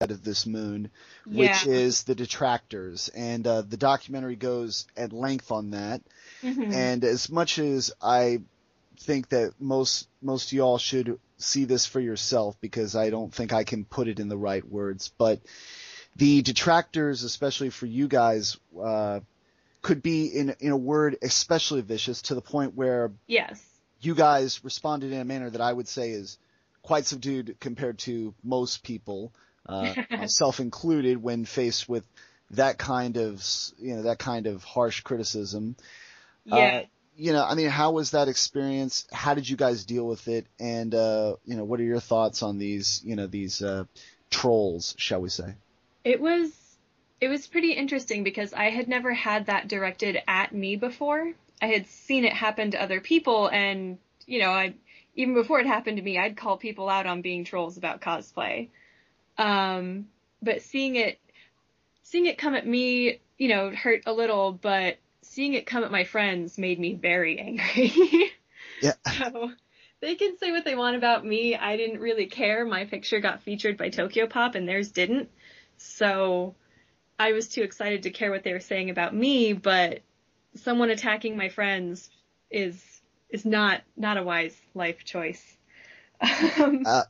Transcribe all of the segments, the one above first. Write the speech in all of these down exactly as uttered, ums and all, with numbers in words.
of this moon, Yeah. which is the detractors. And uh, the documentary goes at length on that. Hmm. And as much as I think that most most of y'all should see this for yourself, because I don't think I can put it in the right words, but the detractors, especially for you guys, uh, could be, in in a word, especially vicious, to the point where Yes. you guys responded in a manner that I would say is quite subdued compared to most people, uh, myself included, when faced with that kind of, you know, that kind of harsh criticism. Uh, Yeah. you know, I mean, how was that experience? How did you guys deal with it? And, uh, you know, what are your thoughts on these, you know, these, uh, trolls, shall we say? It was it was pretty interesting because I had never had that directed at me before. I had seen it happen to other people, and you know, I even before it happened to me, I'd call people out on being trolls about cosplay. Um, but seeing it seeing it come at me, you know, hurt a little, but seeing it come at my friends made me very angry. Yeah. So they can say what they want about me. I didn't really care. My picture got featured by Tokyo Pop and theirs didn't. So I was too excited to care what they were saying about me, but someone attacking my friends is is not not a wise life choice. Um, Uh,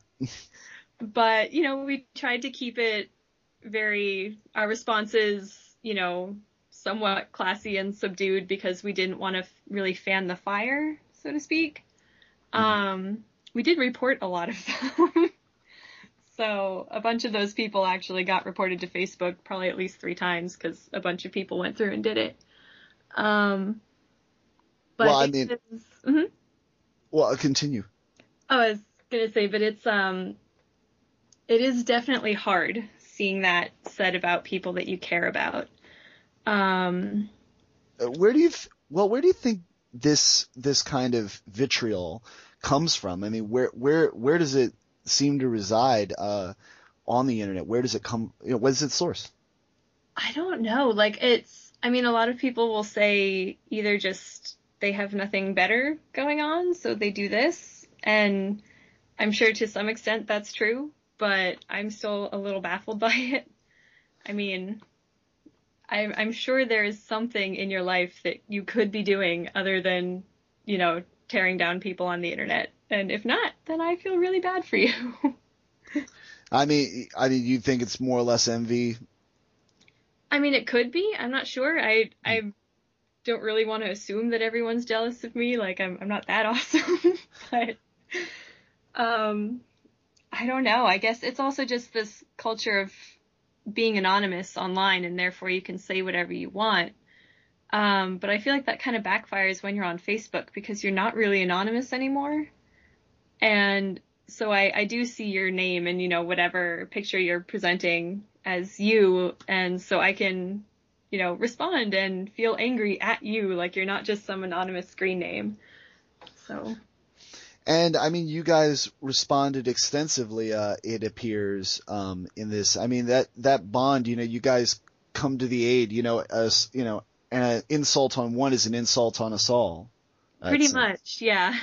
but you know, we tried to keep it very our responses, you know, somewhat classy and subdued because we didn't want to f- really fan the fire, so to speak. Um, we did report a lot of them. So a bunch of those people actually got reported to Facebook probably at least three times because a bunch of people went through and did it. Um, well, but I it mean, is, mhm. well, continue. Oh, I was gonna say, but it's um, it is definitely hard seeing that said about people that you care about. Um, Uh, Where do you, th- well, where do you think this, this kind of vitriol comes from? I mean, where, where, where does it seem to reside, uh, on the internet? Where does it come, you know, what is its source? I don't know. Like it's, I mean, a lot of people will say either just they have nothing better going on, so they do this, and I'm sure to some extent that's true, but I'm still a little baffled by it. I mean, I'm, I'm sure there is something in your life that you could be doing other than, you know, tearing down people on the internet. And if not, then I feel really bad for you. I mean, I mean, you think it's more or less envy? I mean, it could be. I'm not sure. I I don't really want to assume that everyone's jealous of me. Like I'm I'm not that awesome. But um, I don't know. I guess it's also just this culture of being anonymous online, and therefore you can say whatever you want. Um, but I feel like that kind of backfires when you're on Facebook because you're not really anonymous anymore. And so I, I do see your name and, you know, whatever picture you're presenting as you. And so I can, you know, respond and feel angry at you like you're not just some anonymous screen name. So. And I mean, you guys responded extensively, uh, it appears, um, in this. I mean, that, that bond, you know, you guys come to the aid, you know, as, you know, and an insult on one is an insult on us all. Pretty That's, uh, much, yeah.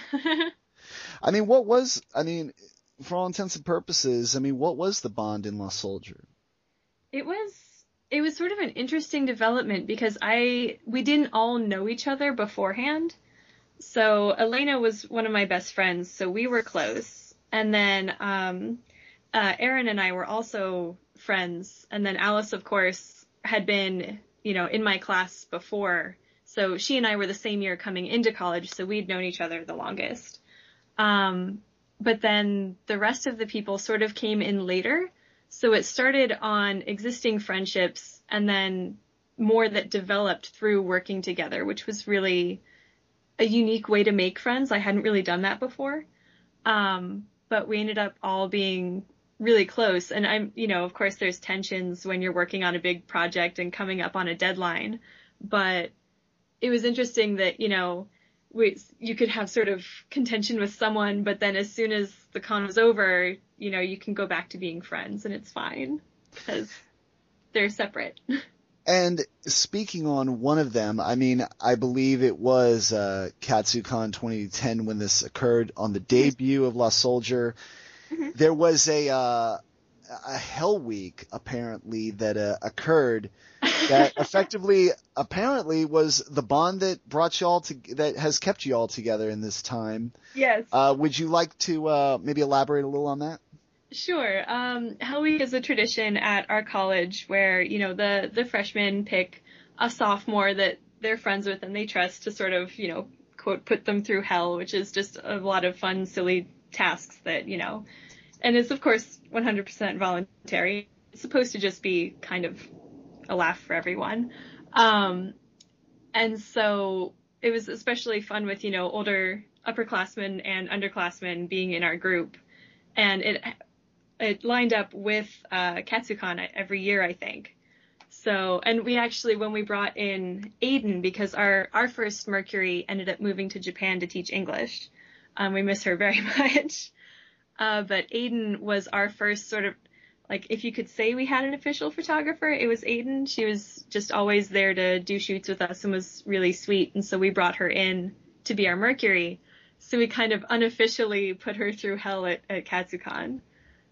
I mean, what was, I mean, for all intents and purposes, I mean, what was the bond in Lost Soldier? It was it was sort of an interesting development because I we didn't all know each other beforehand. So Elena was one of my best friends, so we were close. And then um, uh, Erin and I were also friends. And then Alice, of course, had been, you know, in my class before. So she and I were the same year coming into college, so we'd known each other the longest. Um, but then the rest of the people sort of came in later. So it started on existing friendships and then more that developed through working together, which was really a unique way to make friends. I hadn't really done that before. Um, but we ended up all being really close. And I'm, you know, of course there's tensions when you're working on a big project and coming up on a deadline, but it was interesting that, you know, we, you could have sort of contention with someone, but then as soon as the con was over, you know, you can go back to being friends and it's fine because they're separate. And speaking on one of them, I mean, I believe it was uh, KatsuCon twenty ten when this occurred on the debut of Lost Soldier. Mm-hmm. There was a uh, a Hell Week apparently that uh, occurred that effectively apparently was the bond that brought you all to that has kept you all together in this time. Yes. Uh, would you like to uh, maybe elaborate a little on that? Sure. Um, Hell Week is a tradition at our college where, you know, the, the freshmen pick a sophomore that they're friends with and they trust to sort of, you know, quote, put them through hell, which is just a lot of fun, silly tasks that, you know, and it's of course one hundred percent voluntary. It's supposed to just be kind of a laugh for everyone. Um, and so it was especially fun with, you know, older upperclassmen and underclassmen being in our group. And it it lined up with uh, Katsucon every year, I think. So, and we actually, when we brought in Aiden, because our, our first Mercury ended up moving to Japan to teach English. Um, we miss her very much. Uh, but Aiden was our first sort of, like, if you could say we had an official photographer, it was Aiden. She was just always there to do shoots with us and was really sweet. And so we brought her in to be our Mercury. So we kind of unofficially put her through hell at, at Katsucon.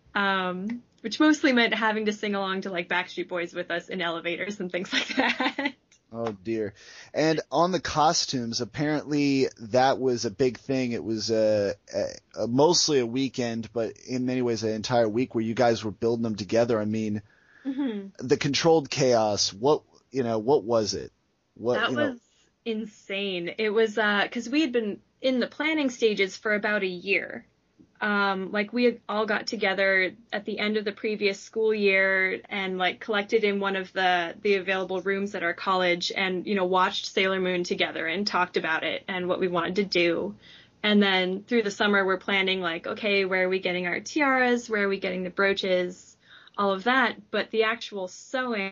Um, which mostly meant having to sing along to like Backstreet Boys with us in elevators and things like that. Oh dear. And on the costumes, apparently that was a big thing. It was a, a, a mostly a weekend, but in many ways an entire week where you guys were building them together. I mean, mm-hmm. The controlled chaos, what, you know, what was it? What, that you was know... insane. It was, uh, cause we had been in the planning stages for about a year. Um, like we had all got together at the end of the previous school year and like collected in one of the, the available rooms at our college and, you know, watched Sailor Moon together and talked about it and what we wanted to do. And then through the summer, we're planning like, okay, where are we getting our tiaras? Where are we getting the brooches? All of that. But the actual sewing,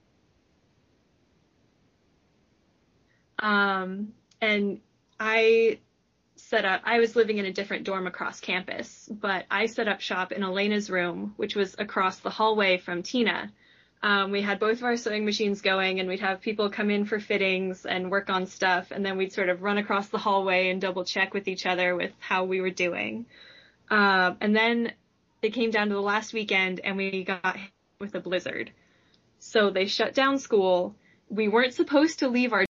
um, and I, set up, I was living in a different dorm across campus, but I set up shop in Elena's room, which was across the hallway from Tina. Um, we had both of our sewing machines going and we'd have people come in for fittings and work on stuff. And then we'd sort of run across the hallway and double check with each other with how we were doing. Um, and then it came down to the last weekend and we got hit with a blizzard. So they shut down school. We weren't supposed to leave our